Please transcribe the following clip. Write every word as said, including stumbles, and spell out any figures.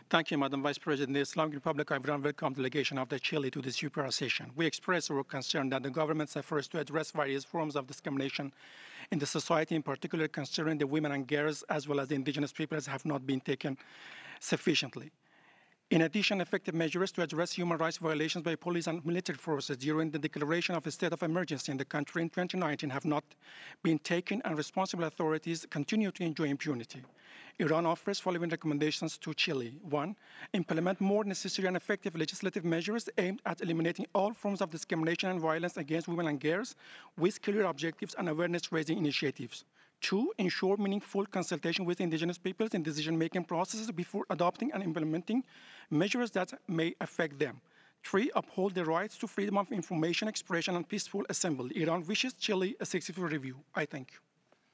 Thank you, Madam Vice President. The Islamic Republic of Iran welcomes the delegation of the Chile to this U P R session. We express our concern that the government's efforts to address various forms of discrimination in the society, in particular concerning the women and girls as well as the indigenous peoples, have not been taken sufficiently. In addition, effective measures to address human rights violations by police and military forces during the declaration of a state of emergency in the country in twenty nineteen have not been taken, and responsible authorities continue to enjoy impunity. Iran offers following recommendations to Chile. One, implement more necessary and effective legislative measures aimed at eliminating all forms of discrimination and violence against women and girls with clear objectives and awareness-raising initiatives. Two, ensure meaningful consultation with indigenous peoples in decision-making processes before adopting and implementing measures that may affect them. Three, uphold the rights to freedom of information, expression, and peaceful assembly. Iran wishes Chile a successful review. I thank you.